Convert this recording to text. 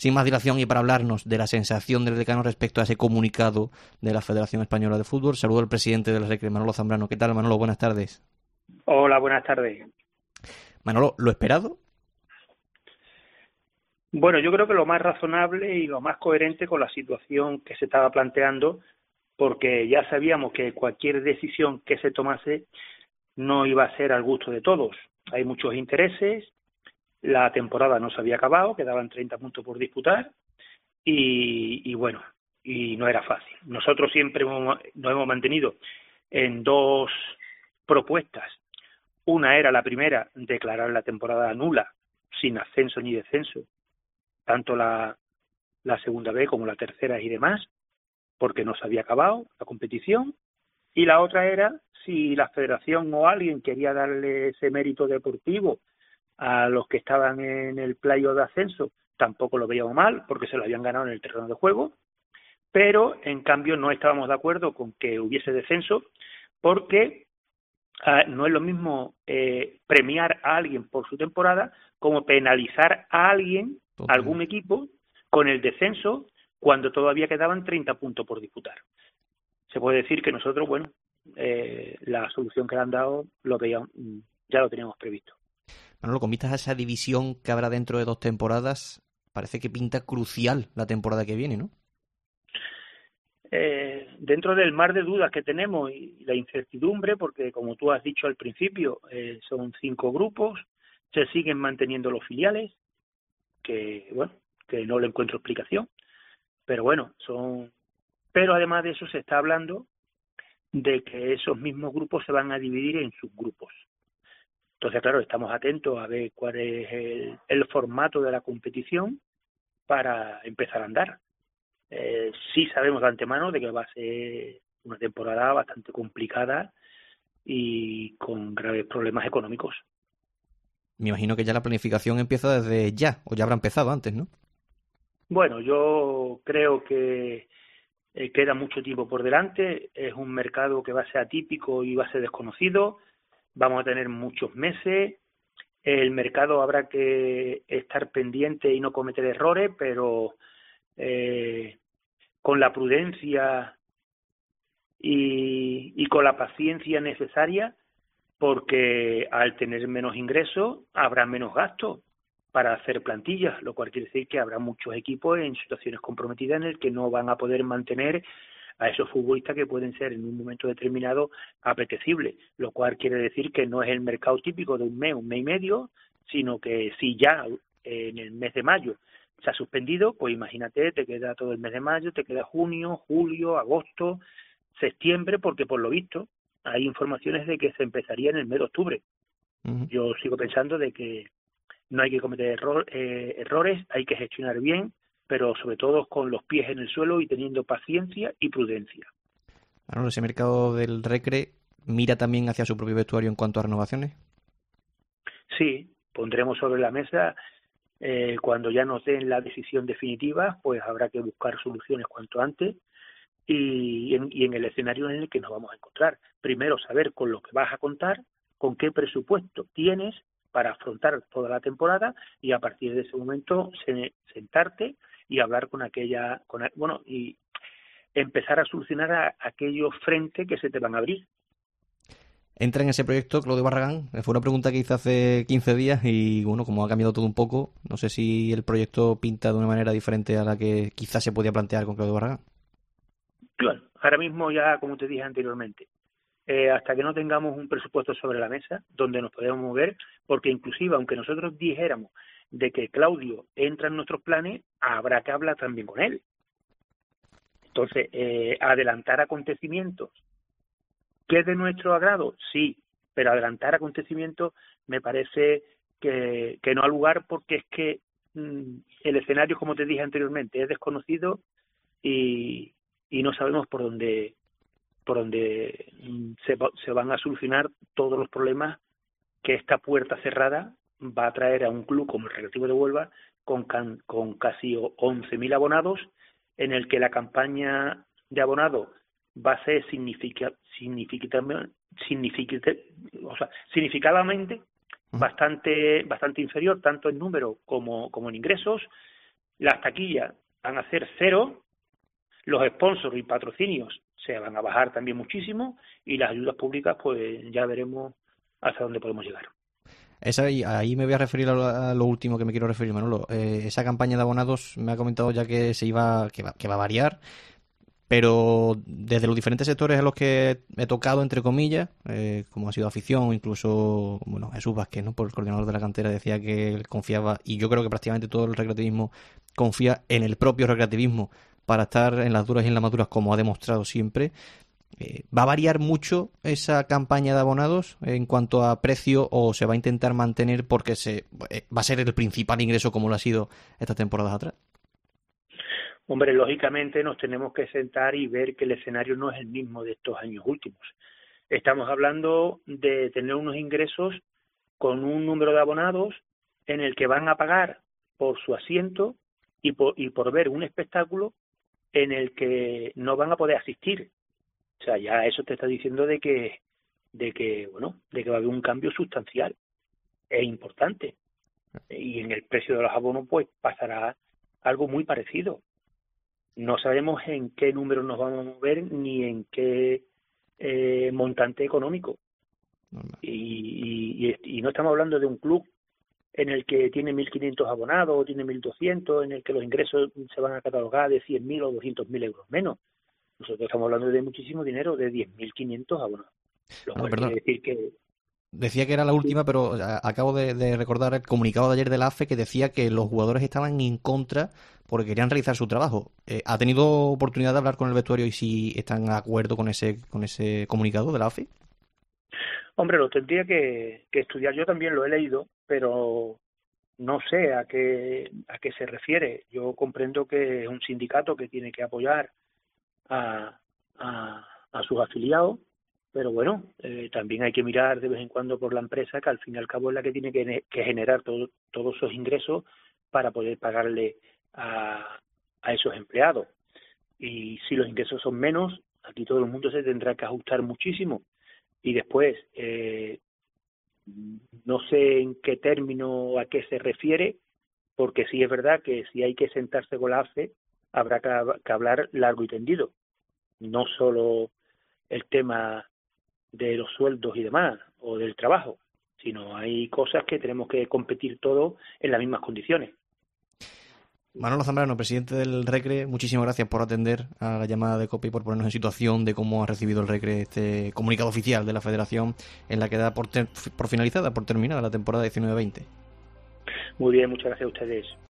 sin más dilación y para hablarnos de la sensación del decano respecto a ese comunicado de la Federación Española de Fútbol, saludo al presidente del Recre, Manolo Zambrano. ¿Qué tal, Manolo? Buenas tardes. Hola, buenas tardes. Manolo, ¿lo esperado? Bueno, yo creo que lo más razonable y lo más coherente con la situación que se estaba planteando, porque ya sabíamos que cualquier decisión que se tomase no iba a ser al gusto de todos. Hay muchos intereses, la temporada no se había acabado, quedaban 30 puntos por disputar y bueno, y no era fácil. Nosotros siempre nos hemos mantenido en dos propuestas. Una era la primera, declarar la temporada nula, sin ascenso ni descenso, tanto la segunda B como la tercera y demás, porque no se había acabado la competición. Y la otra era si la federación o alguien quería darle ese mérito deportivo a los que estaban en el playoff de ascenso, tampoco lo veíamos mal, porque se lo habían ganado en el terreno de juego, pero en cambio no estábamos de acuerdo con que hubiese descenso, porque no es lo mismo premiar a alguien por su temporada como penalizar a alguien, algún equipo, con el descenso cuando todavía quedaban 30 puntos por disputar. Se puede decir que nosotros, bueno, la solución que le han dado ya lo teníamos previsto. Manolo, con vistas a esa división que habrá dentro de 2 temporadas, parece que pinta crucial la temporada que viene, ¿no? Dentro del mar de dudas que tenemos y la incertidumbre, porque como tú has dicho al principio, son 5 grupos, se siguen manteniendo los filiales, que bueno, que no le encuentro explicación, pero bueno, pero además de eso se está hablando de que esos mismos grupos se van a dividir en subgrupos. Entonces, claro, estamos atentos a ver cuál es el formato de la competición para empezar a andar. Sí sabemos de antemano de que va a ser una temporada bastante complicada y con graves problemas económicos. Me imagino que ya la planificación empieza desde ya, o ya habrá empezado antes, ¿no? Bueno, yo creo que queda mucho tiempo por delante, es un mercado que va a ser atípico y va a ser desconocido, vamos a tener muchos meses, el mercado habrá que estar pendiente y no cometer errores, pero con la prudencia y con la paciencia necesaria, porque al tener menos ingresos habrá menos gastos para hacer plantillas, lo cual quiere decir que habrá muchos equipos en situaciones comprometidas en el que no van a poder mantener a esos futbolistas que pueden ser en un momento determinado apetecibles, lo cual quiere decir que no es el mercado típico de un mes y medio, sino que si ya en el mes de mayo se ha suspendido, pues imagínate, te queda todo el mes de mayo, te queda junio, julio, agosto, septiembre, porque por lo visto hay informaciones de que se empezaría en el mes de octubre. Uh-huh. Yo sigo pensando de que no hay que cometer errores, hay que gestionar bien, pero sobre todo con los pies en el suelo y teniendo paciencia y prudencia. Manolo, ese mercado del Recre mira también hacia su propio vestuario en cuanto a renovaciones. Sí, pondremos sobre la mesa cuando ya nos den la decisión definitiva, pues habrá que buscar soluciones cuanto antes y en el escenario en el que nos vamos a encontrar. Primero, saber con lo que vas a contar, con qué presupuesto tienes para afrontar toda la temporada y a partir de ese momento sentarte y hablar y empezar a solucionar aquellos frentes que se te van a abrir. Entra en ese proyecto Claudio Barragán. Fue una pregunta que hice hace 15 días y bueno, como ha cambiado todo un poco, no sé si el proyecto pinta de una manera diferente a la que quizás se podía plantear con Claudio Barragán. Claro, ahora mismo ya, como te dije anteriormente, hasta que no tengamos un presupuesto sobre la mesa donde nos podemos mover, porque inclusive aunque nosotros dijéramos de que Claudio entra en nuestros planes, habrá que hablar también con él. Entonces, adelantar acontecimientos, ¿qué es de nuestro agrado? Sí, pero adelantar acontecimientos me parece que no ha lugar, porque es que el escenario, como te dije anteriormente, es desconocido y no sabemos por dónde se van a solucionar todos los problemas que esta puerta cerrada va a traer a un club como el Recreativo de Huelva con casi 11.000 abonados, en el que la campaña de abonados va a ser significativamente bastante inferior, tanto en número como en ingresos, las taquillas van a ser cero, los sponsors y patrocinios se van a bajar también muchísimo y las ayudas públicas pues ya veremos hasta dónde podemos llegar. Ahí me voy a referir a lo último que me quiero referir, Manolo. Esa campaña de abonados me ha comentado ya que que va a variar, pero desde los diferentes sectores a los que he tocado, entre comillas, como ha sido afición o incluso, bueno, Jesús Vázquez, ¿no? Por el coordinador de la cantera, decía que él confiaba, y yo creo que prácticamente todo el recreativismo confía en el propio recreativismo para estar en las duras y en las maduras, como ha demostrado siempre. ¿Va a variar mucho esa campaña de abonados en cuanto a precio o se va a intentar mantener porque va a ser el principal ingreso como lo ha sido estas temporadas atrás? Hombre, lógicamente nos tenemos que sentar y ver que el escenario no es el mismo de estos años últimos. Estamos hablando de tener unos ingresos con un número de abonados en el que van a pagar por su asiento y por ver un espectáculo en el que no van a poder asistir. O sea, ya eso te está diciendo de que va a haber un cambio sustancial e importante. Y en el precio de los abonos pues pasará algo muy parecido. No sabemos en qué número nos vamos a mover ni en qué montante económico. Y no estamos hablando de un club en el que tiene 1.500 abonados o tiene 1.200, en el que los ingresos se van a catalogar de 100.000 o 200.000 euros menos. Nosotros estamos hablando de muchísimo dinero, de 10.500 abonados. Lo cual quiere decir que... Decía que era la última, pero acabo de recordar el comunicado de ayer de la AFE que decía que los jugadores estaban en contra porque querían realizar su trabajo. ¿Ha tenido oportunidad de hablar con el vestuario y si están de acuerdo con ese comunicado de la AFE? Hombre, lo tendría que estudiar. Yo también lo he leído, pero no sé a qué se refiere. Yo comprendo que es un sindicato que tiene que apoyar a sus afiliados, pero bueno, también hay que mirar de vez en cuando por la empresa, que al fin y al cabo es la que tiene que generar todos esos ingresos para poder pagarle a esos empleados. Y si los ingresos son menos, aquí todo el mundo se tendrá que ajustar muchísimo. Y después, no sé en qué término o a qué se refiere, porque sí es verdad que si hay que sentarse con la AFE, habrá que hablar largo y tendido. No solo el tema de los sueldos y demás, o del trabajo, sino hay cosas que tenemos que competir todos en las mismas condiciones. Manolo Zambrano, presidente del Recre, muchísimas gracias por atender a la llamada de COPE y por ponernos en situación de cómo ha recibido el Recre este comunicado oficial de la Federación en la que da por finalizada, por terminada la temporada 19-20. Muy bien, muchas gracias a ustedes.